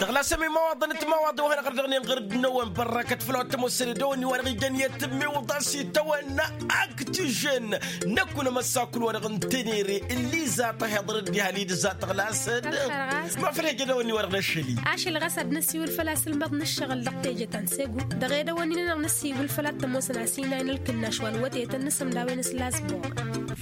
تغلا سمي مواضن وهنا غردغني نغرد نوم بركة فلوت مسردوني ورغيجن يتمي وضاسي تونا أكتجن نكون مساكل ورغنتنيري اللي زاطه يضرد بها لي زات غلاسد ما فرق دوني ورغنا الشلي عاش الغسب نسي والفلاس المضن الشغل دقتيجة تنسيقو دغيدا ونينا نسي والفلات تموسن عسينا الكناش والوتي تنسم داوين سلاسبور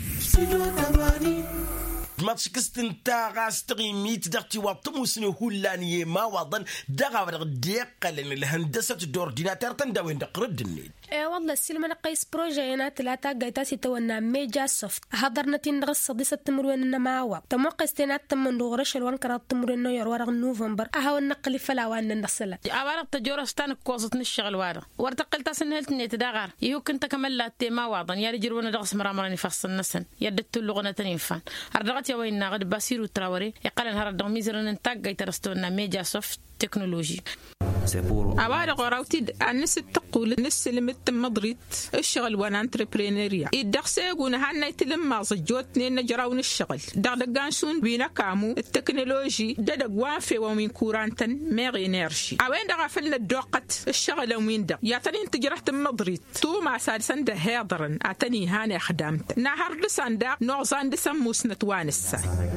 ما تشكست غاس تغيميت دغتي وطموسني هولاني ما وضن دغا ديق لان الهندسه دورديناتور تنداوين دقرد النيد والله السلمة نقيس بروجينات ثلاثة قايتاسي تونا ميجا سوفت حضرنا تنغص ديس التمرين معوا تموقستينات تمن دغرش الوان كرات تمرين يور نوفمبر اهو النقل فلا وان نغسل ابارق تجورستان كوزت نشغل وارا ورتقلت سنهلت نيت داغار يو كنت كملات ما واضن يا رجل وانا دغس مرامرني فصل النسن يدت لغنا تنفان ردغت يا وين غد باسيرو تراوري يقال نهار دغميزرن انتاق قايترستونا ميجا سوفت تكنولوجي أبارق راوتيد الناس تقول الناس اللي متمضريت الشغل وانا انتربرينيريا الدخسيقون هانا يتلم زجوتني نجراون الشغل دغدغانسون بينا كامو التكنولوجي دغوان في ومن كورانتن ميغي نيرشي اوين دغفل الدوقت الشغل ومين دغ ياتني انت جرحت مضريت تو ما سادسن ده هيضرن اتني هاني خدامت نهار لسان دا نوزان دسموس نتوانس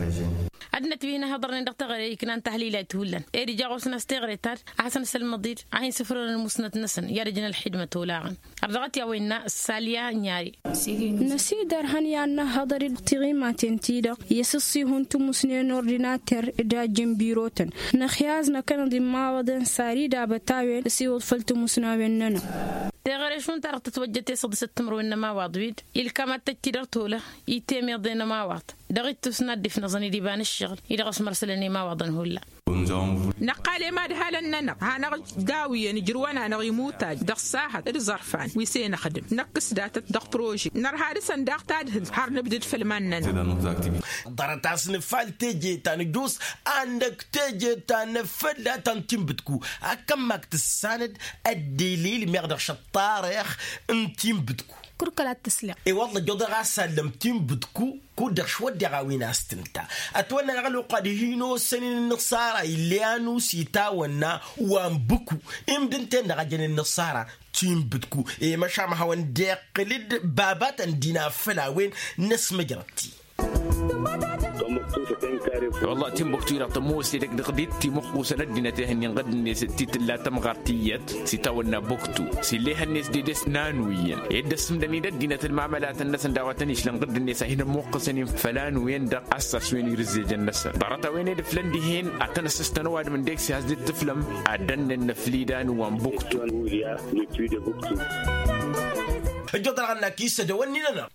عدنا تبينا هضرنا دغتغري كنا تحليلات هولن اي رجاوس نستغريتار احسن المضير عين سفر المسند نسن يا رجنا الحدمة ولاغن أرضغت يا وينا السالية نياري نسي درهن يانا هضر التغيمات تنتيدا يسسي هنتو مسنين اورديناتر دا جنبيروتن نخيازنا كان دي معوضن ساري دا بتاوين سي وطفلتو مسناوين ننا تغريشون تارق تتوجتي صد ستمرو إنما واضويد الكامات تكتير طولة يتيم يضينا ما واض دغيت تسند في نظني ديبان الشغل إذا غص مرسلني ما واضن هلا نقالي ما دهالنا هانا داوية نجروانا أنا غيموتاج دق ساحة الزرفان ويسين خدم نقص داتا دق بروجي نار هارسا دق تادهل هار نبدل فلماننا ضرطاس نفال تيجي تانجوس عندك تيجي تانفل تنتم بتكو أكمك تساند الدليل ميقدر شطاريخ انتم بتكو كركلات تسلق اي والله جودة غاسلم تيم بدكو كودك شو دي غاوينا استنتا اتوانا نغلو قادهينو سنين النصارى الليانو سيتاونا وانبكو امدنتين نغجن النصارى تيم بدكو اي مشام هاوان ديقلد بابات اندينا فلاوين نسم جربتي والله تيمبكتو يرى طموس يدك دقديت تيمقو سندنا تهني غد الناس تيتلا تمغارتيات سيتاونا بوكتو سيليها الناس دي دس نانويا يدس مدني دينا المعاملات الناس دعوتنيش لنغد الناس هنا موقسين فلان وين دق اساس وين يرزي جنس ضرطا وين دفلن ديهن اتنسستن واد من ديك سي هزدي تفلم ادن النفليدان وان بوكتو جودة غنا كيسة دواني لنا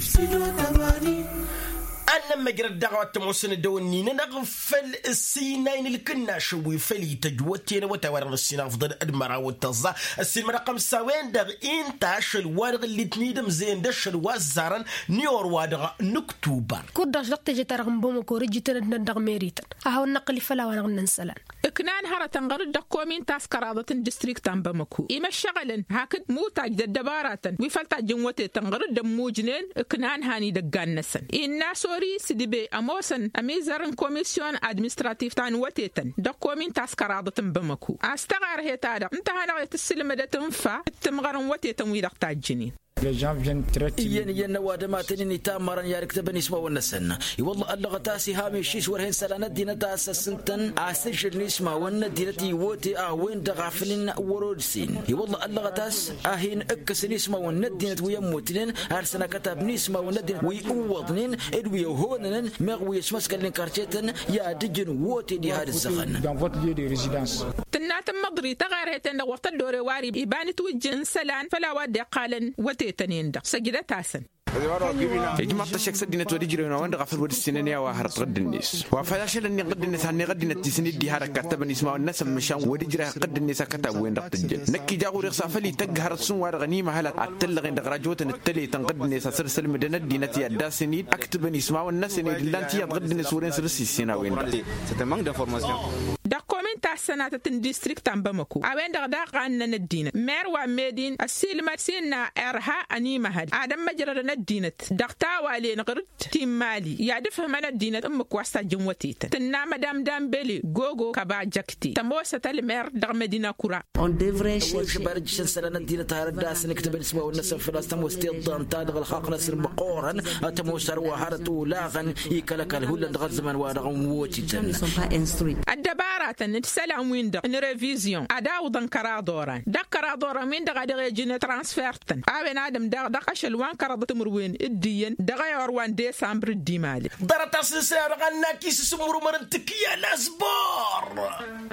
أنا لما جرت دعوة موسن دوني نغفل السينين الكنا شوي فلي تجوتين وتورغ السينا أفضل أدمرا والتزا السينما رقم سوين دغ إنتاش الوارغ اللي تنيدم زين دش الوزارن نيور وادغ نكتوبر كوداش لقت جيت رغم بومكو رجيت ندغ ميريتن أهو النقل فلا ونغ ننسلن إكنان هرا تنغرد دقومين تاسكرادة ديستريكتان بمكو إما الشغلن هاكد مو تاج دبارات ويفلتا جنوتي تنغرد دموجنين إكنان هاني دقان نسن إنا سوري سيدي أموسن أميزرن كوميسيون أدمنستراتيف تان وتيتن دقومين تاسكرادة بمكو أستغار هي تادا انتهانا يتسلم دا تنفع التمغرن وتيتن ويدق تاجنين ين وادماتني تامرن يا ركتبني اسمه والنسن والله اللغتاسي هامي شيش ورهن سلانه دينتا سنتن اسجل نسمه وندينتي وتي وين دغافلين ورودسين والله اللغتاس اهين اكسن اسمه وندينت ويموتين ارسنا كتب نسمه وندين ويوضنين ادوي هونن مغوي اسمسكلين كارتيتن يا دجن وتي دي هذا الزخن dans votre lieu de résidence تنات مضري تغيرتن وقت الدور واري يبان توجن سلان فلا ودي قالن تنين دا سجدة تاسن يجمع تشك سدينة وديجرينا وين غفل ود السنين يا واحد قد الناس وفلاش لأني قد الناس هني قد التسنيد دي حركة كتب نسمع الناس مشان وديجري قد الناس كتب وين رقت الجن نكي جاوا رخصافلي تجهر السوار غنيمة هلا عتلق عند غراجوت التلي تنقد الناس سلسلة مدينة دينة يا سنيد أكتب نسمع الناس إن لانتي قد الناس ورين سلسلة السنة وين دكومنت السنة ديستريكت باماكو أوين دغداق عنا ندينة مير ومدين السيلما سينا إرها أني مهد آدم مجرد ندينة دغتا والي نغرد تيم مالي يعرف من الدينة أمك واسطة جموتيتا تنا مدام دام بيلي غوغو كبا جاكتي تموسة المير دغ مدينة كورا أول شبارج سنة الدينة تهرداس نكتب الاسم والنسب فلسطين وستيضان تادغ الخاق نسر بقورا تموسر وحارتو لاغن يكالك الهولا دغ الزمان وادغم ووتيتن الدبارة نتسلع وين دغ نريفيزيون أداو ضن كرادوران دغ كرادوران من دغ دغ جيني ترانسفيرتن أبن آدم دغ دغش الوان كرادة مروين الدين دغ يوروان ديسامبر الديمالي درت السنسير غنا كيس سمرو مرنتكية الأسبار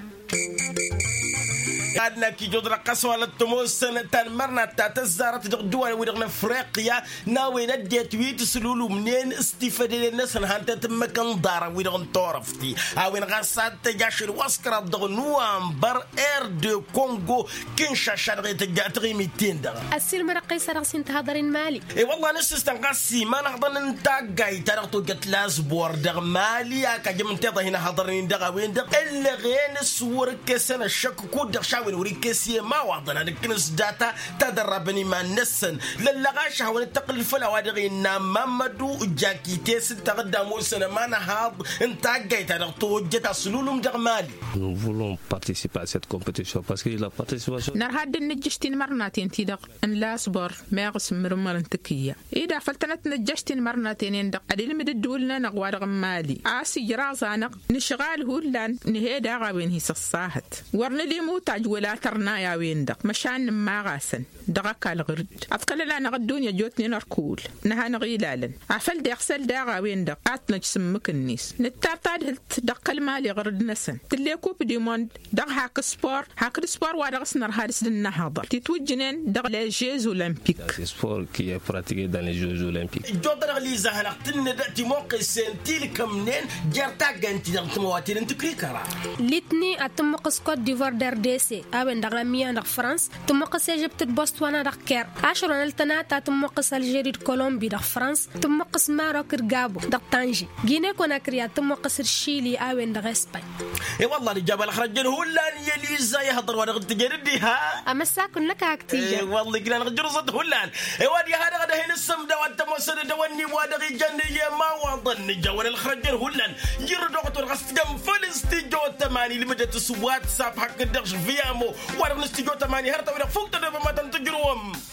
عندنا كي جدر قصوى للتموس تنمرنا تاتزارت دول ودغنا افريقيا ناوي ندي تويت سلولو منين استفادة للناس هانتا تمكن دارا ودغن طورفتي اوين غاسات تجاشر واسكرا دغن نوامبر اير دو كونغو كينشاشا دغي تجاتغي 200 دغا السير مرقي سرغسي انتهضرين مالي اي والله نسستن قاسي ما نحضر ننتاقاي تارغتو قت لازبور دغ مالي اكا جمنتيضا هنا حضرين دغا وين دغ اللي غين السور كسن الشكو دغ شاوين وريكسي ما وضنا نكنس داتا تدربني ما نسن للغاش هو نتقل الفلا وادغينا مامدو جاكيتي ستغدمو سنه ما نهاض انت قايت انا توجت سلولم دغمالي. Nous voulons participer à cette compétition parce que la participation نرهد نجشتين مرناتين تيدق ان لا صبر ما يقسم مرمرن تكيه اذا فلتنت نجشتين مرناتين يندق ادي مد دولنا نغوار مالي اسي جرازانق نشغال هولان نهيدا غاوين هي الصاحت ورنا لي مو تاج ولا ترنا يا ويندق مشان ما غاسن دغك الغرد افكل لا نغدون يجوتني نركول نها نغيلالن عفل ديغسل داغا ويندق اتنج سمك النيس نتارتاد دق المالي غرد نسن تليكو بديموند دغ هاك سبور هاك سبور ودغ سنر هارس النهضه تتوجنن دغ لي جيز اولمبيك sport qui est pratiqué dans les Jeux olympiques. جودر لي زهرقتن داتي موقع سنتيل كمنين جرتا غنتي دغتمواتين انت كريكرا ليتني اتمقس كوت ديفوار دار دي سي اوين دغ ميا دغ فرنسا تمقس ايجيبت بوستوانا دغ كير عشرة نلتنا تمقس الجيري كولومبي دغ فرنسا تمقس ماروك رغابو دغ طنجي غيني كوناكري تمقس الشيلي اوين دغ اسبان اي والله الجبل خرجن هولان يلي زي يهضر وانا قلت جردي ها اما ساكن لك هاكتيجا اي والله قلنا نغجر صد هولان اي وادي هذا غدا هنا السمده وانت موسد دواني وادغي جني ما وضن جوال الخرجن هولان يردو قطر غستجم فلسطيجو 8 لمدة سوات ساب حق الدغش فيامو ورغ نستيجو 8 هرتا ولا فوق تدب ما تنتجروهم